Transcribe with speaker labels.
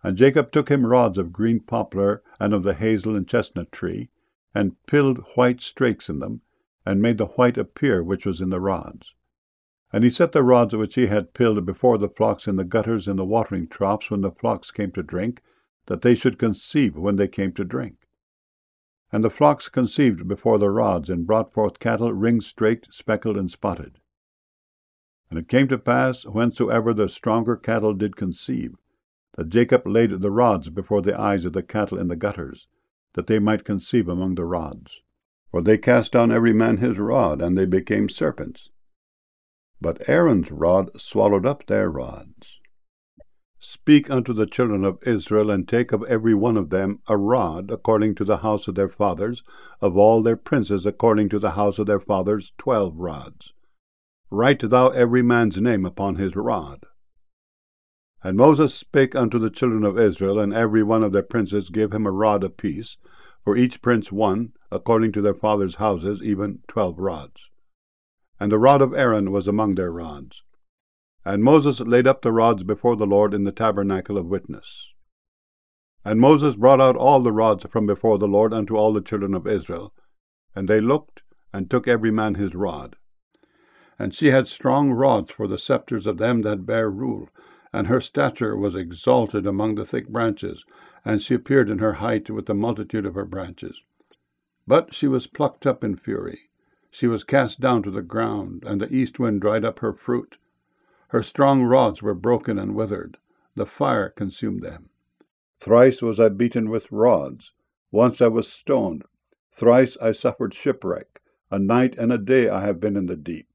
Speaker 1: And Jacob took him rods of green poplar and of the hazel and chestnut tree, and pilled white strakes in them, and made the white appear which was in the rods. And he set the rods which he had pilled before the flocks in the gutters in the watering troughs when the flocks came to drink, that they should conceive when they came to drink. And the flocks conceived before the rods, and brought forth cattle ring-straked, speckled, and spotted. And it came to pass, whensoever the stronger cattle did conceive, that Jacob laid the rods before the eyes of the cattle in the gutters, that they might conceive among the rods. For they cast down every man his rod, and they became serpents. But Aaron's rod swallowed up their rods. Speak unto the children of Israel, and take of every one of them a rod, according to the house of their fathers, of all their princes according to the house of their fathers 12 rods. Write thou every man's name upon his rod. And Moses spake unto the children of Israel, and every one of their princes gave him a rod apiece, for each prince one, according to their fathers' houses, even 12 rods. And the rod of Aaron was among their rods. And Moses laid up the rods before the Lord in the tabernacle of witness. And Moses brought out all the rods from before the Lord unto all the children of Israel. And they looked, and took every man his rod. And she had strong rods for the scepters of them that bare rule, and her stature was exalted among the thick branches, and she appeared in her height with the multitude of her branches. But she was plucked up in fury. She was cast down to the ground, and the east wind dried up her fruit. Her strong rods were broken and withered. The fire consumed them. Thrice was I beaten with rods. Once I was stoned. Thrice I suffered shipwreck. A night and a day I have been in the deep.